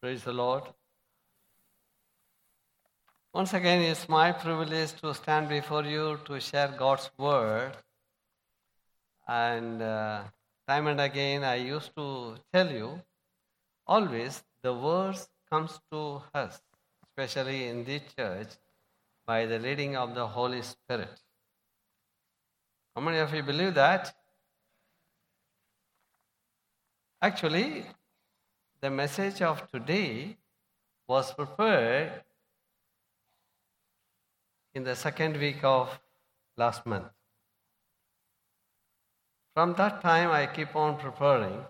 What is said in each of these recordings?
Praise the Lord. Once again, it's my privilege to stand before you to share God's word. And time and again, I used to tell you, always the words comes to us, especially in this church, by the leading of the Holy Spirit. How many of you believe that? Actually, the message of today was prepared in the second week of last month. From that time, I keep on preparing.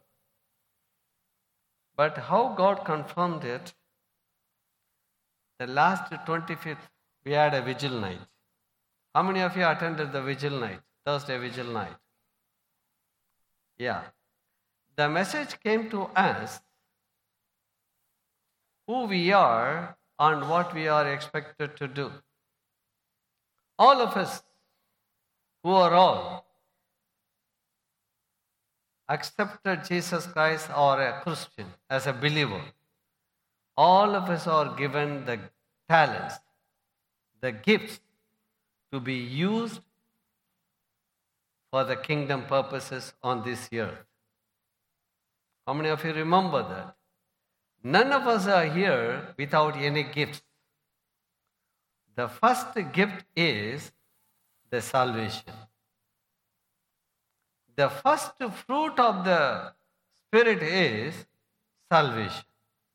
But how God confirmed it, the last 25th, we had a vigil night. How many of you attended the vigil night, Thursday vigil night? Yeah. The message came to us who we are and what we are expected to do. All of us who are all accepted Jesus Christ or a Christian as a believer, all of us are given the talents, the gifts to be used for the kingdom purposes on this earth. How many of you remember that? None of us are here without any gifts. The first gift is the salvation. The first fruit of the Spirit is salvation.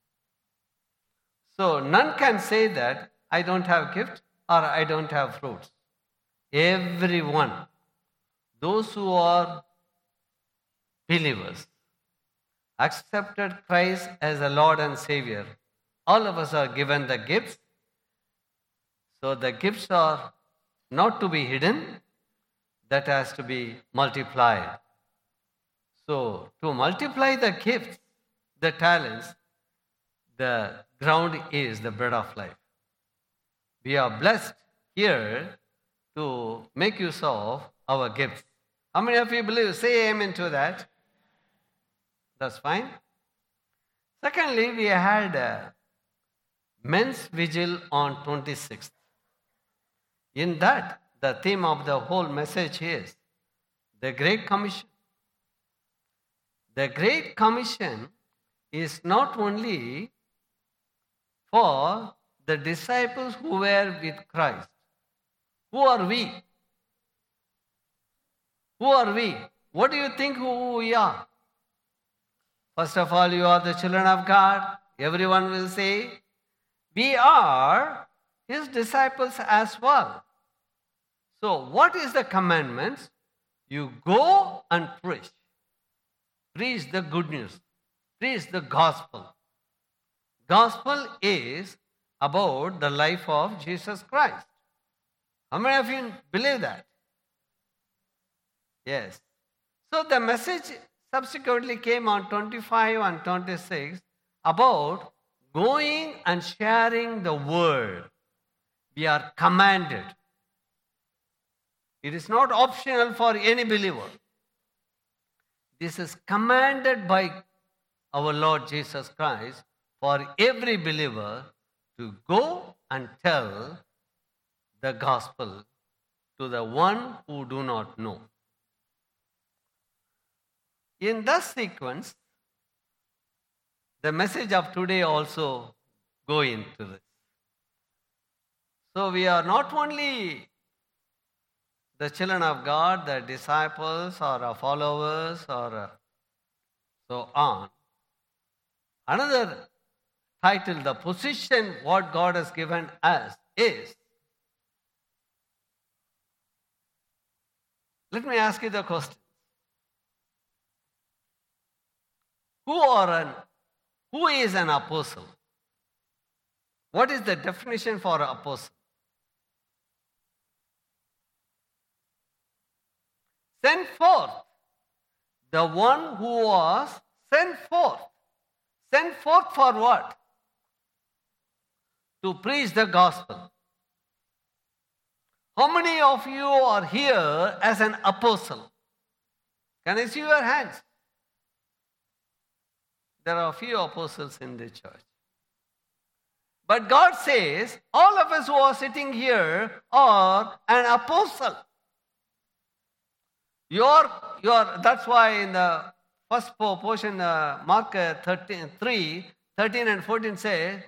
So none can say that I don't have gift or I don't have fruits. Everyone, those who are believers, accepted Christ as a Lord and Savior, all of us are given the gifts. So the gifts are not to be hidden, that has to be multiplied. So to multiply the gifts, the talents, the ground is the bread of life. We are blessed here to make use of our gifts. How many of you believe? Say amen to that. That's fine. Secondly, we had a men's vigil on 26th. In that, the theme of the whole message is the Great Commission. The Great Commission is not only for the disciples who were with Christ. Who are we? Who are we? What do you think who we are? First of all, you are the children of God. Everyone will say, we are His disciples as well. So, what is the commandments? You go and preach. Preach the good news. Preach the gospel. Gospel is about the life of Jesus Christ. How many of you believe that? Yes. So, the message subsequently came on 25 and 26 about going and sharing the word. We are commanded. It is not optional for any believer. This is commanded by our Lord Jesus Christ for every believer to go and tell the gospel to the one who do not know. In that sequence, the message of today also go into this. So we are not only the children of God, the disciples or our followers or so on. Another title, the position what God has given us is, let me ask you the question. Who is an apostle? What is the definition for an apostle? Sent forth. The one who was sent forth. Sent forth for what? To preach the gospel. How many of you are here as an apostle? Can I see your hands? There are few apostles in the church. But God says, all of us who are sitting here are an apostle. That's why in the first portion, Mark 13 and 14 says,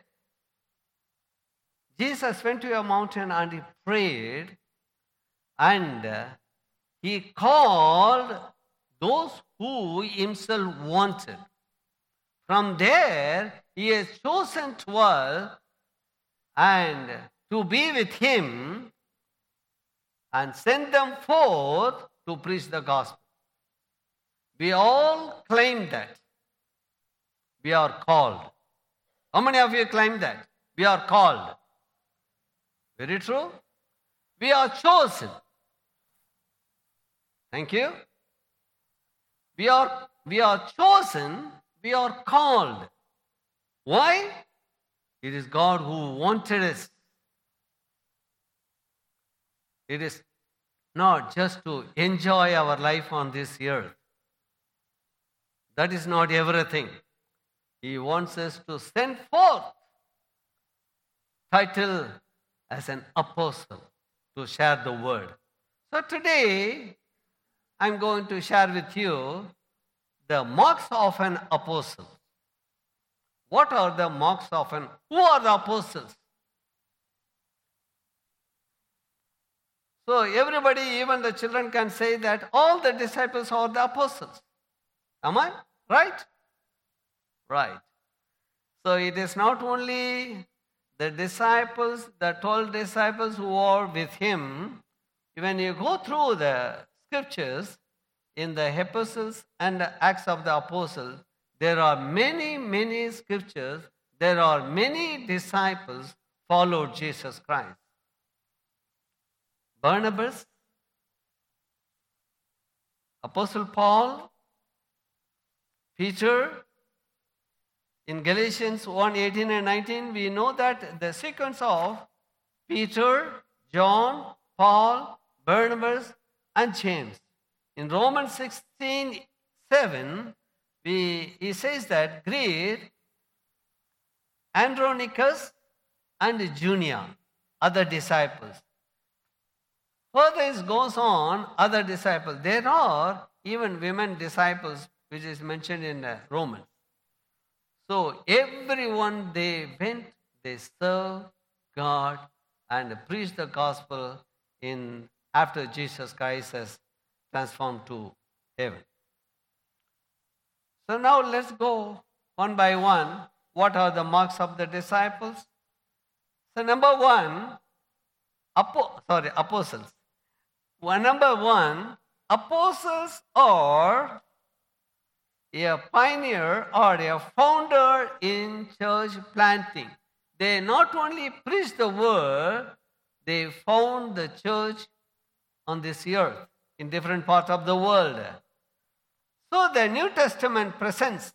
Jesus went to a mountain and he prayed, and he called those who himself wanted. From there, he has chosen 12 and to be with him and send them forth to preach the gospel. We all claim that. We are called. How many of you claim that? We are called. Very true. We are chosen. Thank you. We are chosen. We are called. Why? It is God who wanted us. It is not just to enjoy our life on this earth. That is not everything. He wants us to send forth, title as an apostle, to share the word. So today, I'm going to share with you the marks of an apostle. What are the marks of who are the apostles? So everybody, even the children, can say that all the disciples are the apostles. Am I right? Right. So it is not only the disciples, the 12 disciples who are with him. When you go through the scriptures in the epistles and the Acts of the Apostles, there are many, many scriptures. There are many disciples followed Jesus Christ. Barnabas, Apostle Paul, Peter. In Galatians 1:18 and 19, we know that the sequence of Peter, John, Paul, Barnabas, and James. In Romans 16:7, he says that greet Andronicus and Junia, other disciples. Further it goes on, other disciples. There are even women disciples, which is mentioned in Romans. So everyone, they went, they served God and preached the gospel after Jesus Christ has transformed to heaven. So now let's go one by one. What are the marks of the disciples? So number one, apostles. Number one, apostles are a pioneer or a founder in church planting. They not only preach the word, they found the church on this earth in different parts of the world. So the New Testament presents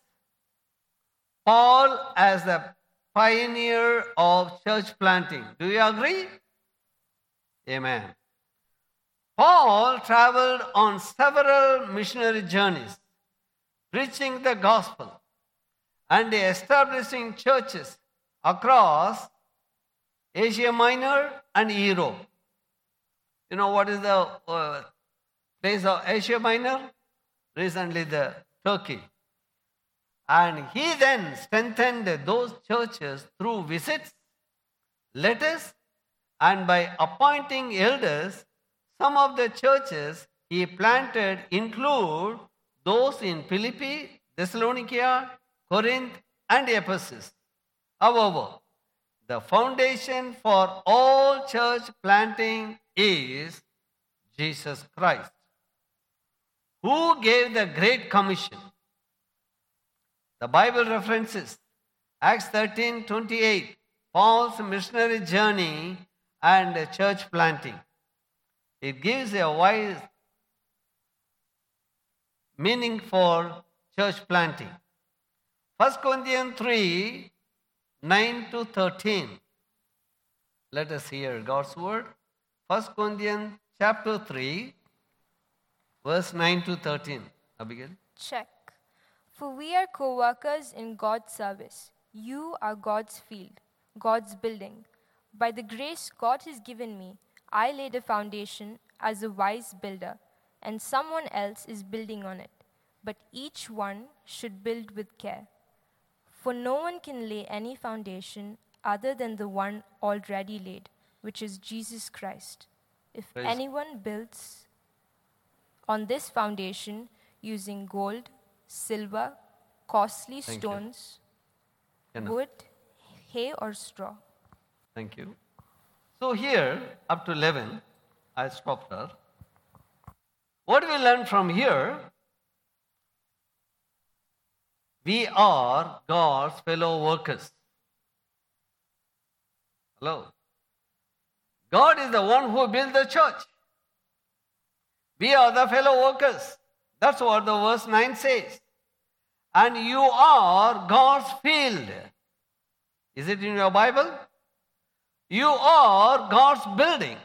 Paul as the pioneer of church planting. Do you agree? Amen. Paul traveled on several missionary journeys, preaching the gospel and establishing churches across Asia Minor and Europe. You know what is the place of Asia Minor? Recently, the Turkey. And he then strengthened those churches through visits, letters, and by appointing elders. Some of the churches he planted include those in Philippi, Thessalonica, Corinth, and Ephesus. However, the foundation for all church planting is Jesus Christ, who gave the Great Commission. The Bible references Acts 13:28, Paul's missionary journey and church planting. It gives a wise meaning for church planting. 1 Corinthians 3:9-13. Let us hear God's word. 1 Corinthians chapter 3, verse 9-13. Abigail. Check. For we are co-workers in God's service. You are God's field. God's building. By the grace God has given me, I laid a foundation as a wise builder, and someone else is building on it. But each one should build with care. For no one can lay any foundation other than the one already laid, which is Jesus Christ. If Praise anyone builds on this foundation using gold, silver, costly Thank you. stones, Enough. wood, hay, or straw. Thank you. So here, up to 11, I stopped her. What we learn from here, we are God's fellow workers. Hello. God is the one who built the church. We are the fellow workers. That's what the verse 9 says. And you are God's field. Is it in your Bible? You are God's building.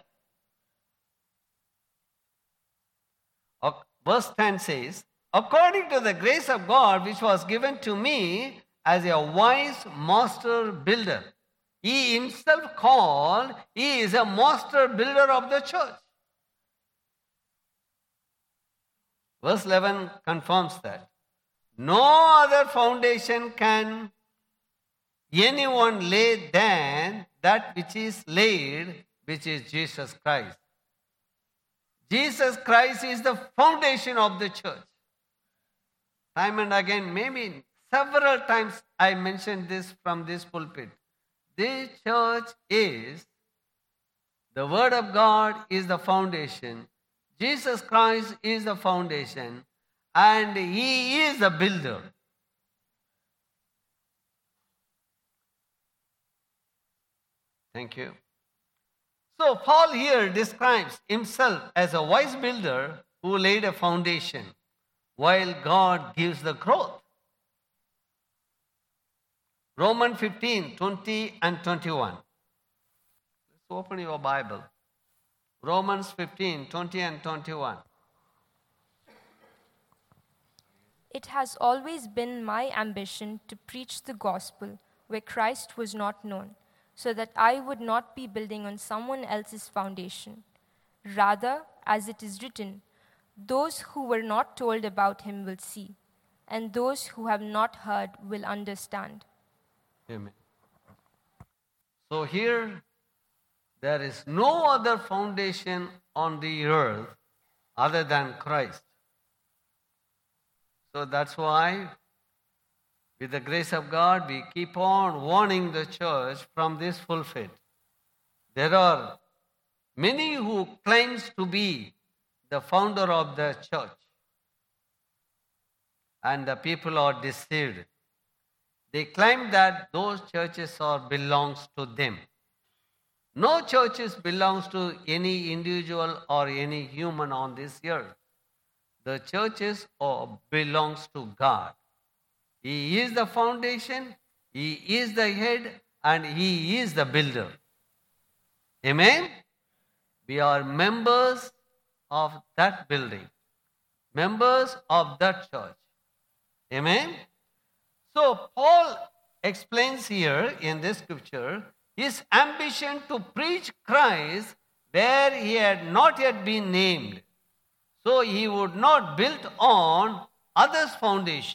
Verse 10 says, according to the grace of God which was given to me as a wise master builder. He himself called, he is a master builder of the church. Verse 11 confirms that. No other foundation can anyone lay than that which is laid, which is Jesus Christ. Jesus Christ is the foundation of the church. Time and again, maybe several times I mentioned this from this pulpit. This church is, the Word of God is the foundation. Jesus Christ is the foundation. And He is the builder. Thank you. So Paul here describes himself as a wise builder who laid a foundation, while God gives the growth. Romans 15, 20 and 21. Let's open your Bible. Romans 15, 20 and 21. It has always been my ambition to preach the gospel where Christ was not known, so that I would not be building on someone else's foundation. Rather, as it is written, those who were not told about him will see, and those who have not heard will understand. Amen. So here, there is no other foundation on the earth other than Christ. So that's why, with the grace of God, we keep on warning the church from this pulpit. There are many who claims to be the founder of the church, and the people are deceived. They claim that those churches belongs to them. No churches belongs to any individual or any human on this earth. The churches belongs to God. He is the foundation, He is the head, and He is the builder. Amen? We are members of that building, members of that church. Amen? So Paul explains here in this scripture his ambition to preach Christ where he had not yet been named. So he would not build on others' foundation.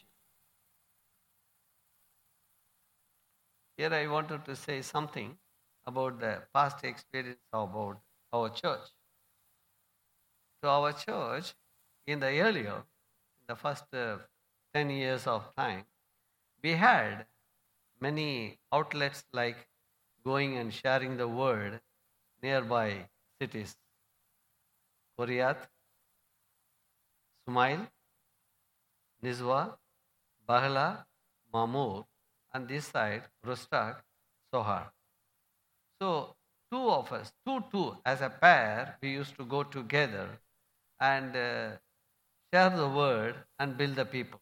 Here I wanted to say something about the past experience about our church. So our church, in the first 10 years of time, we had many outlets like going and sharing the word nearby cities. Koryat, Sumail, Nizwa, Bahla, Mamur, and this side, Rustak, Sohar. So two of us, two as a pair, we used to go together and share the word and build the people.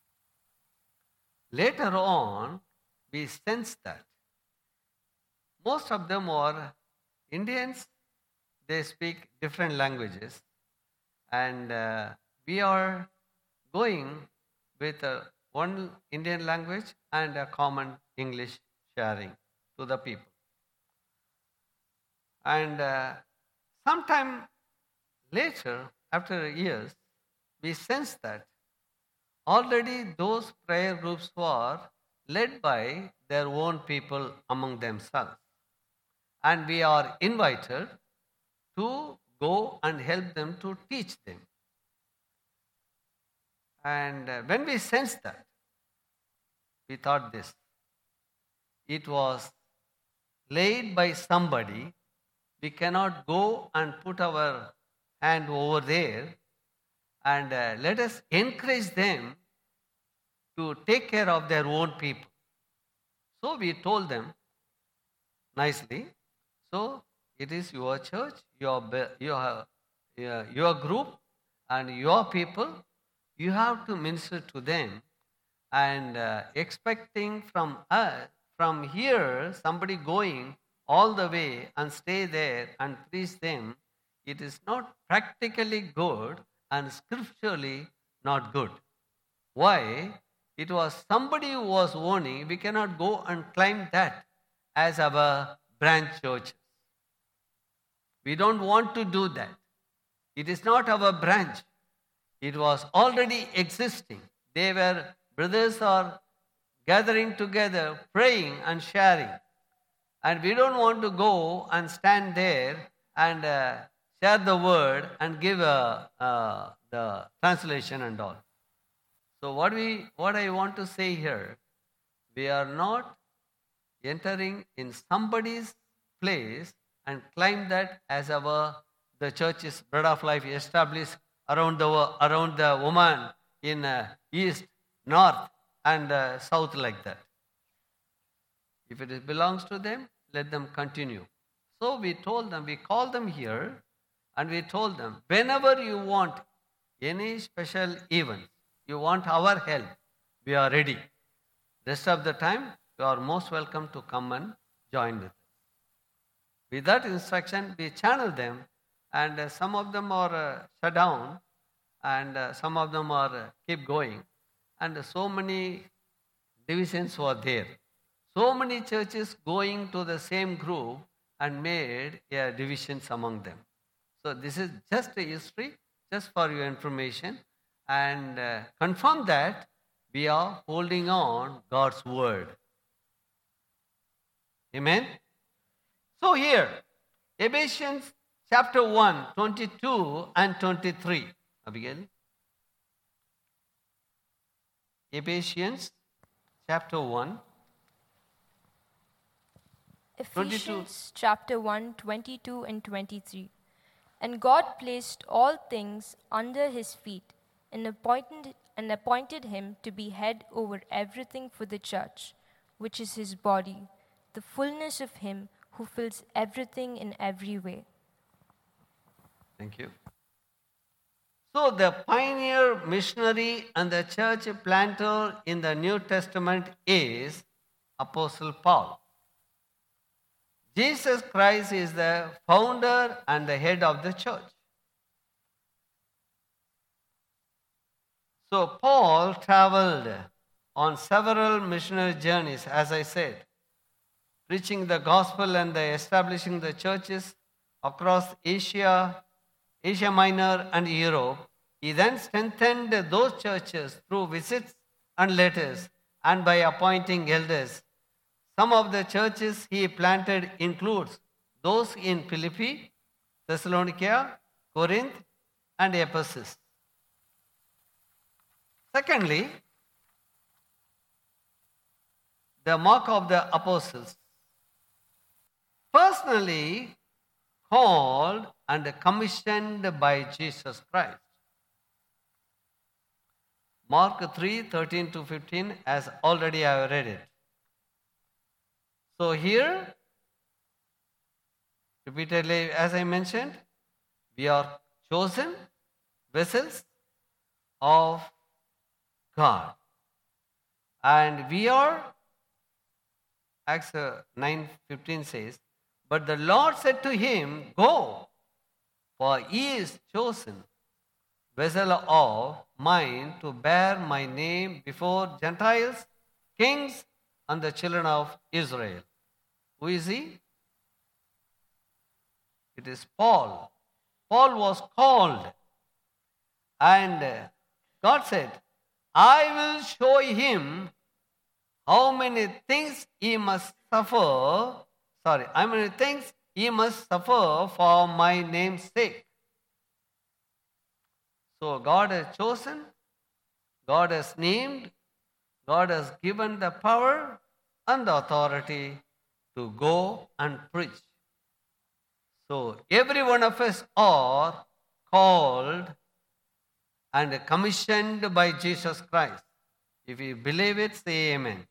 Later on, we sensed that most of them are Indians, they speak different languages, and we are going with one Indian language and a common English sharing. to the people. And sometime later, after years, we sense that already those prayer groups were led by their own people among themselves. And we are invited to go and help them to teach them. And when we sensed that, we thought this. It was laid by somebody. We cannot go and put our hand over there, and let us encourage them to take care of their own people. So we told them nicely, so it is your church, your group, and your people. You have to minister to them, and expecting from here somebody going all the way and stay there and preach them, it is not practically good and scripturally not good. Why? It was somebody who was warning, we cannot go and claim that as our branch churches. We don't want to do that. It is not our branch. It was already existing. They were brothers are gathering together, praying and sharing. And we don't want to go and stand there and share the word and give the translation and all. So what I want to say here, we are not entering in somebody's place and claim that as the church is Bread of Life established around the woman in east, north, and south like that. If it belongs to them, let them continue. So we told them, we called them here, and we told them, whenever you want any special event, you want our help, we are ready. Rest of the time, you are most welcome to come and join with us. With that instruction, we channel them, and some of them are shut down, and some of them are keep going. And so many divisions were there. So many churches going to the same group and made divisions among them. So this is just a history, just for your information, and confirm that we are holding on God's word. Amen? So here, Ephesians chapter 1, 22 and 23. Abigail. Ephesians chapter 1. Ephesians chapter 1, 22 and 23. And God placed all things under his feet and appointed him to be head over everything for the church, which is his body, the fullness of him who fills everything in every way. Thank you. So the pioneer missionary and the church planter in the New Testament is Apostle Paul. Jesus Christ is the founder and the head of the church. So Paul traveled on several missionary journeys, as I said, preaching the gospel and establishing the churches across Asia Minor and Europe. He then strengthened those churches through visits and letters and by appointing elders. Some of the churches he planted includes those in Philippi, Thessalonica, Corinth, and Ephesus. Secondly, the mark of the apostles. Personally called and commissioned by Jesus Christ. Mark 3, 13 to 15, as already I have read it. So here, repeatedly, as I mentioned, we are chosen vessels of God. And we are, Acts 9:15 says, but the Lord said to him, go, for he is chosen vessel of mine to bear my name before Gentiles, kings, and the children of Israel. Who is he? It is Paul. Paul was called, and God said, I will show him how many things he must suffer. How many things he must suffer for my name's sake. So God has chosen, God has named, God has given the power and the authority to go and preach. So every one of us are called and commissioned by Jesus Christ. If you believe it, say amen.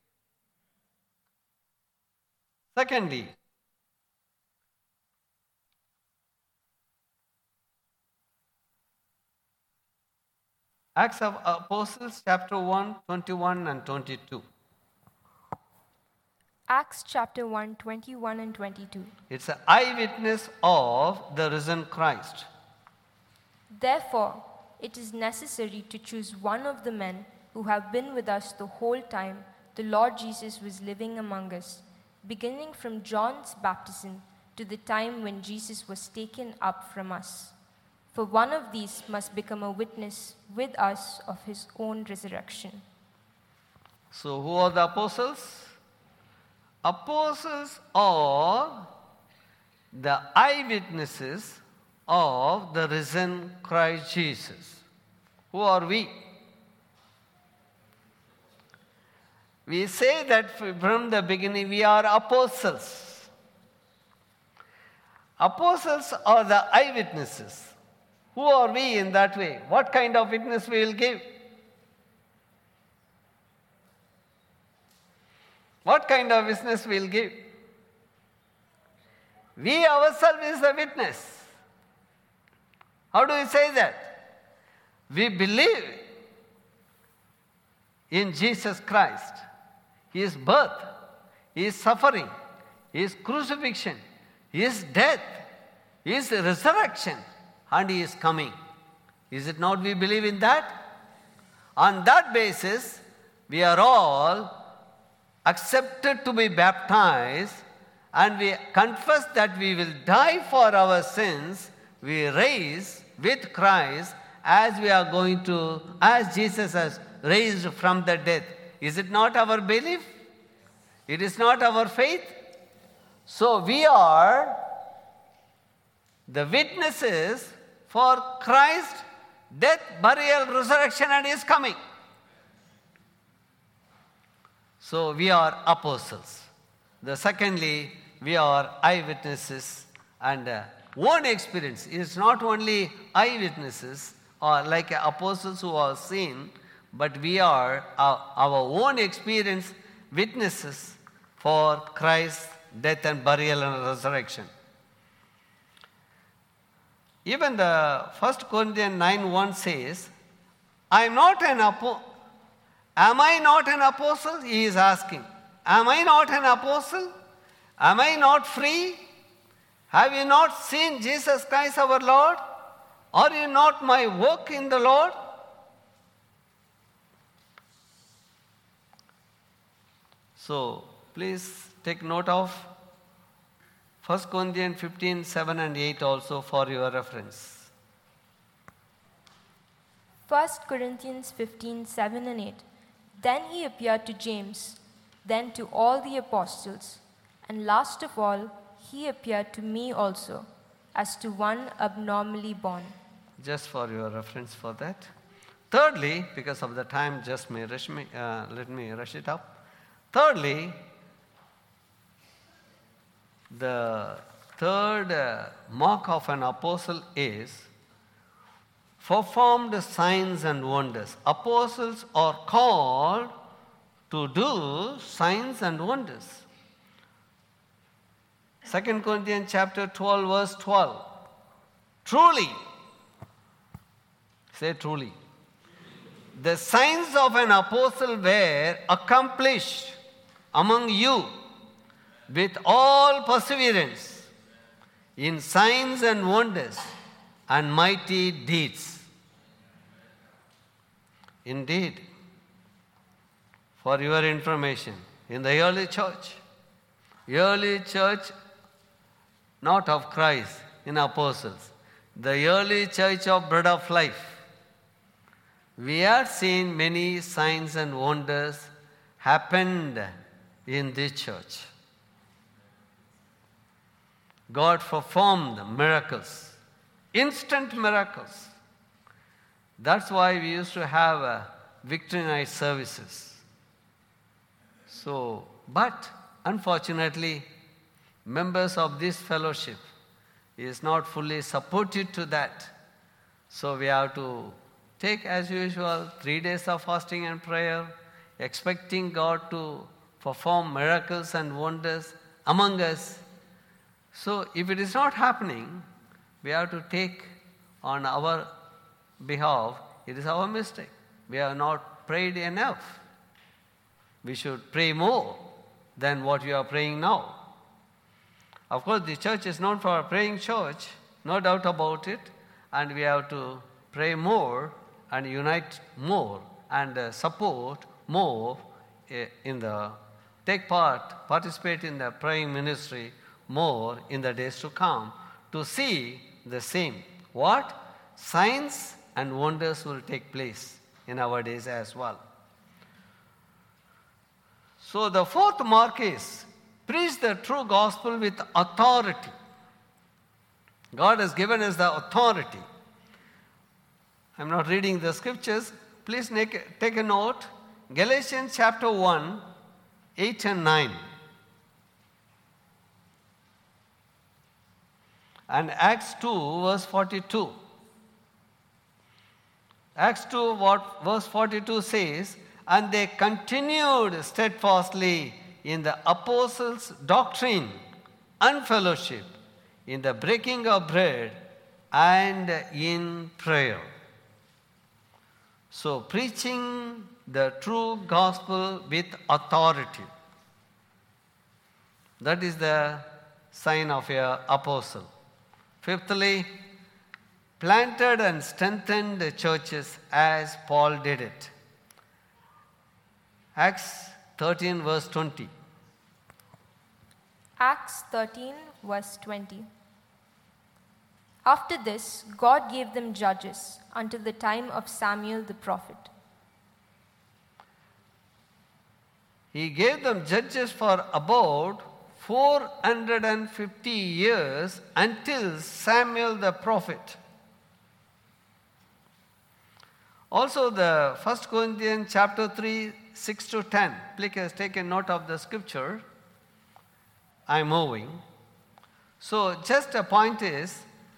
Secondly, Acts of Apostles chapter 1, 21 and 22. Acts chapter 1, 21 and 22. It's an eyewitness of the risen Christ. Therefore, it is necessary to choose one of the men who have been with us the whole time the Lord Jesus was living among us, beginning from John's baptism to the time when Jesus was taken up from us. For one of these must become a witness with us of his own resurrection. So who are the apostles? Apostles are the eyewitnesses of the risen Christ Jesus. Who are we? We say that from the beginning we are apostles. Apostles are the eyewitnesses. Who are we in that way? What kind of witness we will give? What kind of witness we will give? We ourselves is the witness. How do we say that? We believe in Jesus Christ, His birth, His suffering, His crucifixion, His death, His resurrection, and He is coming. Is it not we believe in that? On that basis, we are all accepted to be baptized, and we confess that we will die for our sins. We rise with Christ as we are going to, as Jesus has raised from the dead. Is it not our belief? It is not our faith? So we are the witnesses for Christ's death, burial, resurrection, and His coming. So we are apostles. Secondly, we are eyewitnesses and own experience. It is not only eyewitnesses or like apostles who are seen, but we are our own experience witnesses for Christ's death and burial and resurrection. Even the 1 Corinthians 9:1 says, Am I not an apostle? He is asking. Am I not an apostle? Am I not free? Have you not seen Jesus Christ our Lord? Are you not my work in the Lord? So, please take note of 1 Corinthians 15, 7 and 8 also for your reference. 1 Corinthians 15, 7 and 8. Then he appeared to James, then to all the apostles, and last of all, he appeared to me also, as to one abnormally born. Just for your reference for that. Thirdly, because of the time, let me rush it up. Thirdly, the third mark of an apostle is performed signs and wonders. Apostles are called to do signs and wonders. 2 Corinthians chapter 12, verse 12. Truly, say truly, the signs of an apostle were accomplished among you with all perseverance in signs and wonders and mighty deeds. Indeed, for your information, in the early church, Early church, not of Christ, in apostles. The early church of Bread of Life. We have seen many signs and wonders happened in this church. God performed miracles, instant miracles. That's why we used to have victory night services. But unfortunately, members of this fellowship is not fully supported to that. So we have to take, as usual, 3 days of fasting and prayer, expecting God to perform miracles and wonders among us. So if it is not happening, we have to take on our behalf, it is our mistake. We have not prayed enough. We should pray more than what we are praying now. Of course, the church is known for a praying church, no doubt about it, and we have to pray more and unite more and support more participate in the praying ministry more in the days to come to see the same. What? Signs and wonders will take place in our days as well. So the fourth mark is preach the true gospel with authority. God has given us the authority. I'm not reading the scriptures. Please take a note. Galatians chapter 1, 8 and 9. And Acts 2, verse 42. Acts 2, verse 42 says, and they continued steadfastly in the apostles' doctrine and fellowship, in the breaking of bread and in prayer. So, preaching the true gospel with authority. That is the sign of an apostle. Fifthly, planted and strengthened the churches as Paul did it. Acts 13, verse 20. Acts 13, verse 20. After this, God gave them judges until the time of Samuel the prophet. He gave them judges for about 450 years until Samuel the prophet. Also, the 1 Corinthians chapter 3, 6 to 10. Please take a note of the scripture. I'm moving. So, just a point is,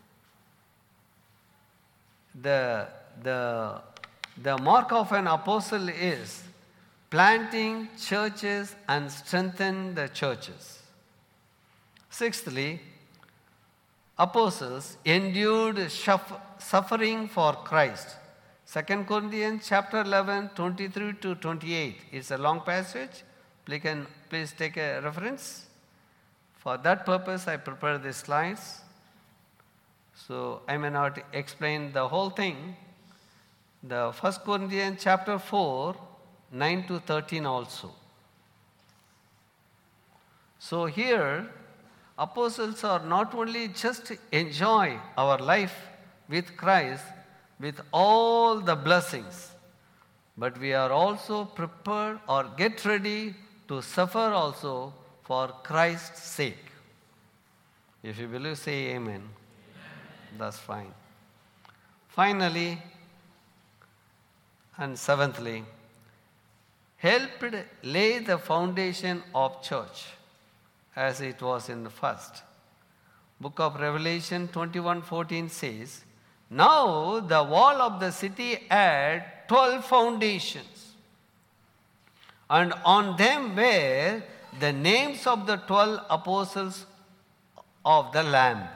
the mark of an apostle is planting churches and strengthen the churches. Sixthly, apostles endured suffering for Christ. 2 Corinthians chapter 11, 23 to 28. It's a long passage. Please take a reference. For that purpose, I prepared these slides. So I may not explain the whole thing. The 1 Corinthians chapter 4, 9 to 13 also. So here, apostles are not only just enjoy our life with Christ, with all the blessings, but we are also prepared or get ready to suffer also for Christ's sake. If you believe, say amen. Amen. That's fine. Finally, and seventhly, helped lay the foundation of church as it was in the first. Book of Revelation 21:14 says, now the wall of the city had 12 foundations, and on them were the names of the 12 apostles of the Lamb.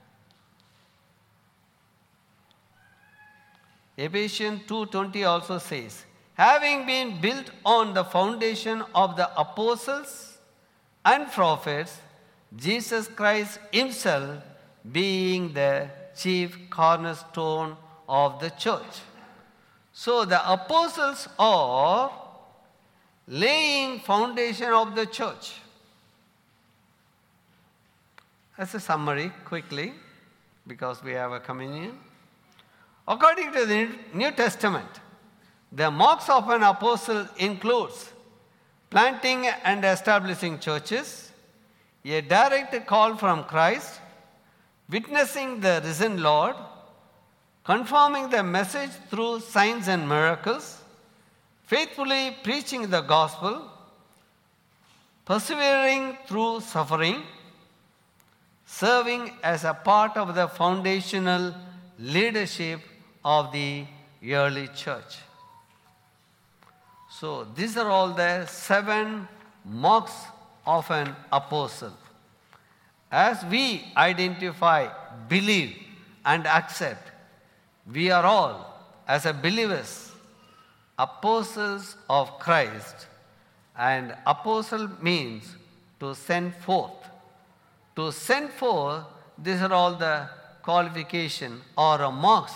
Ephesians 2:20 also says, having been built on the foundation of the apostles and prophets, Jesus Christ himself being the chief cornerstone of the church. So the apostles are laying foundation of the church. As a summary, quickly, because we have a communion. According to the New Testament, the marks of an apostle includes planting and establishing churches, a direct call from Christ, witnessing the risen Lord, confirming the message through signs and miracles, faithfully preaching the gospel, persevering through suffering, serving as a part of the foundational leadership of the early church. So these are all the 7 marks of an apostle. As we identify, believe, and accept, we are all, as a believers, apostles of Christ. And apostle means to send forth. To send forth, these are all the qualification or marks.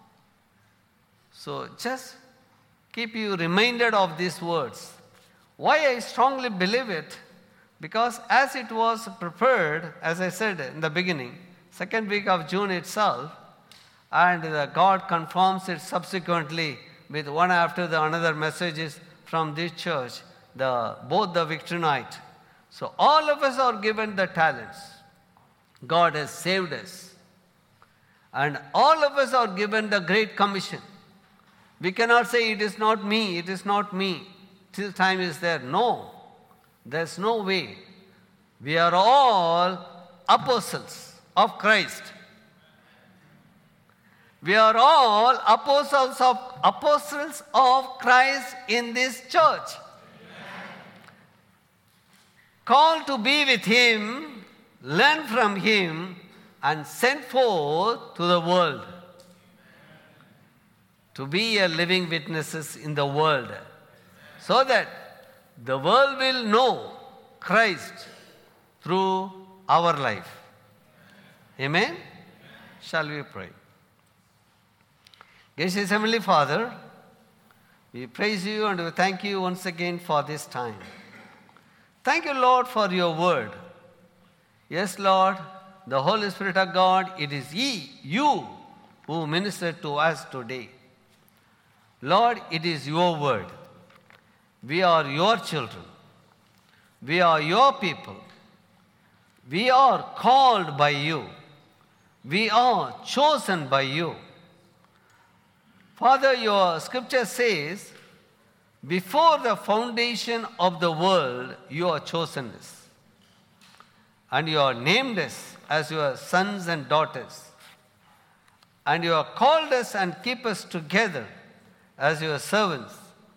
So just keep you reminded of these words. Why I strongly believe it? Because as it was prepared, as I said in the beginning, second week of June itself, and God confirms it subsequently with one after the another messages from this church, both the victory night. So all of us are given the talents. God has saved us. And all of us are given the Great Commission. We cannot say it is not me, it is not me, till time is there. No, there's no way. We are all apostles of Christ. We are all apostles of Christ in this church. Called to be with Him, learn from Him, and sent forth to the world. To be a living witnesses in the world, so that the world will know Christ through our life. Amen? Shall we pray? Gracious Heavenly Father, we praise you and we thank you once again for this time. Thank you, Lord, for your word. Yes, Lord, the Holy Spirit of God, it is you who ministered to us today. Lord, it is your word. We are your children. We are your people. We are called by you. We are chosen by you. Father, your scripture says, before the foundation of the world, you are chosen us. And you are named us as your sons and daughters. And you have called us and keep us together as your servants.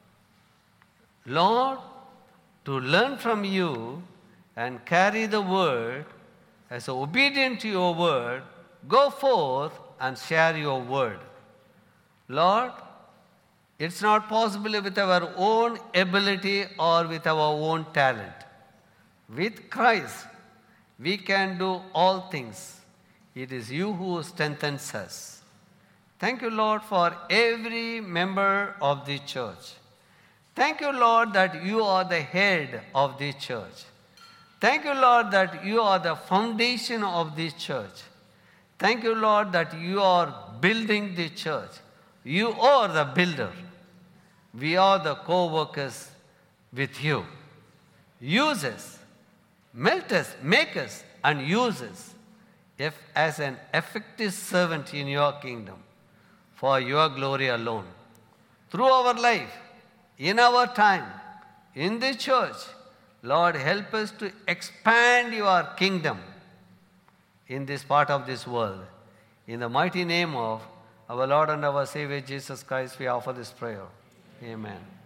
Lord, to learn from you and carry the word, as obedient to your word, go forth and share your word. Lord, it's not possible with our own ability or with our own talent. With Christ, we can do all things. It is you who strengthens us. Thank you, Lord, for every member of the church. Thank you, Lord, that you are the head of the church. Thank you, Lord, that you are the foundation of the church. Thank you, Lord, that you are building the church. You are the builder. We are the co-workers with you. Use us, melt us, make us, and use us as an effective servant in your kingdom for your glory alone. Through our life, in our time, in the church, Lord, help us to expand your kingdom in this part of this world. In the mighty name of our Lord and our Savior Jesus Christ, we offer this prayer. Amen.